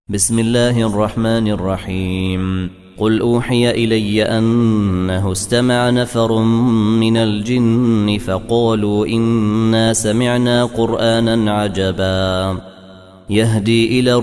بسم الله الرحمن الرحيم. قل أوحي إلي أنه استمع نفر من الجن فقالوا إنا سمعنا قرآنا عجبا يهدي إلى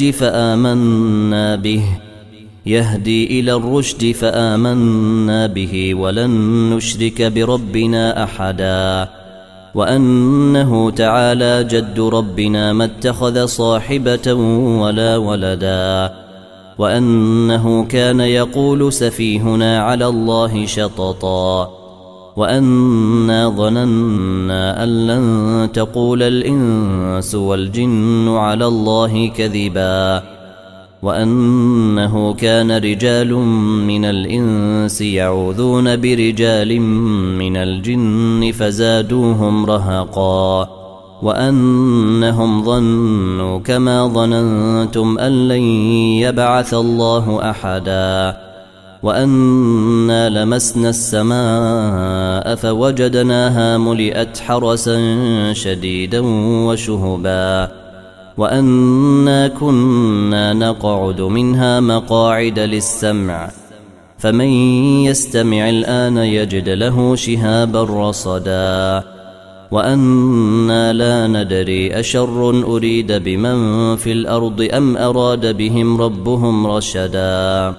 الرشد فآمنا به ولن نشرك بربنا أحدا وأنه تعالى جد ربنا ما اتخذ صاحبة ولا ولدا وأنه كان يقول سفيهنا على الله شططا وأنا ظننا أن لن تقول الإنس والجن على الله كذبا وأنه كان رجال من الإنس يعوذون برجال من الجن فزادوهم رهقا وأنهم ظنوا كما ظننتم أن لن يبعث الله أحدا وأنا لمسنا السماء فوجدناها ملئت حرسا شديدا وشهبا وأنا كنا نقعد منها مقاعد للسمع فمن يستمع الآن يجد له شهابا رصدا وأنا لا ندري أشر أريد بمن في الأرض أم أراد بهم ربهم رشدا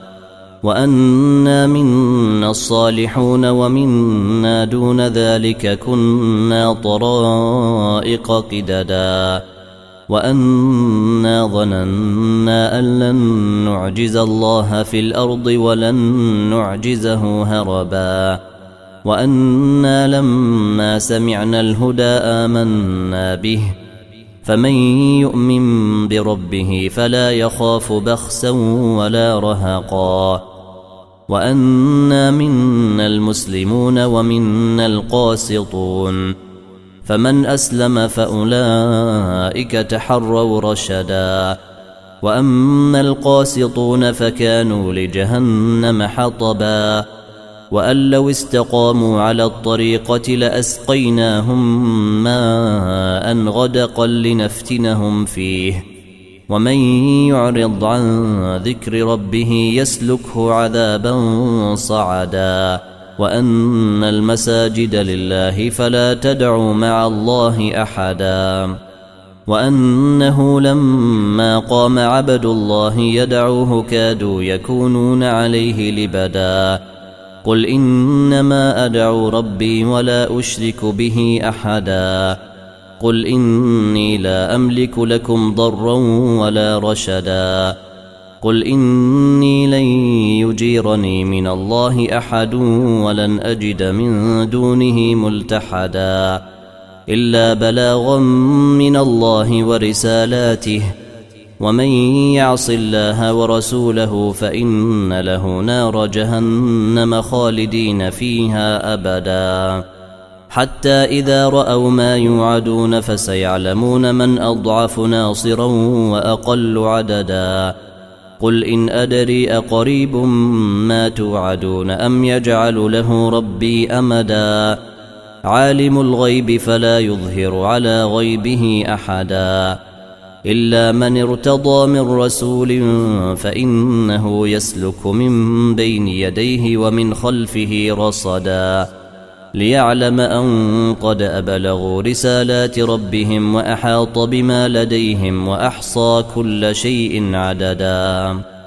وأنا منا الصالحون ومنا دون ذلك كنا طرائق قددا وأنا ظننا أن لن نعجز الله في الأرض ولن نعجزه هربا وأنا لما سمعنا الهدى آمنا به فمن يؤمن بربه فلا يخاف بخسا ولا رهقا وأنا منا المسلمون ومنا القاسطون فمن أسلم فأولئك تحروا رشدا وأما القاسطون فكانوا لجهنم حطبا وأن لو استقاموا على الطريقة لأسقيناهم ماء غدقا لنفتنهم فيه ومن يعرض عن ذكر ربه يسلكه عذابا صعدا وأن المساجد لله فلا تدعوا مع الله أحدا وأنه لما قام عبد الله يدعوه كادوا يكونون عليه لبدا قل إنما أدعو ربي ولا أشرك به أحدا قل إني لا أملك لكم ضرا ولا رشدا قل إني لن يجيرني من الله أحد ولن أجد من دونه ملتحدا إلا بلاغا من الله ورسالاته ومن يعص الله ورسوله فإن له نار جهنم خالدين فيها أبدا حتى إذا رأوا ما يوعدون فسيعلمون من أضعف ناصرا وأقل عددا قل إن أدري أقريب ما توعدون أم يجعل له ربي أمدا عالم الغيب فلا يظهر على غيبه أحدا إلا من ارتضى من رسول فإنه يسلك من بين يديه ومن خلفه رصدا ليعلم أن قد أبلغوا رسالات ربهم وأحاط بما لديهم وأحصى كل شيء عددا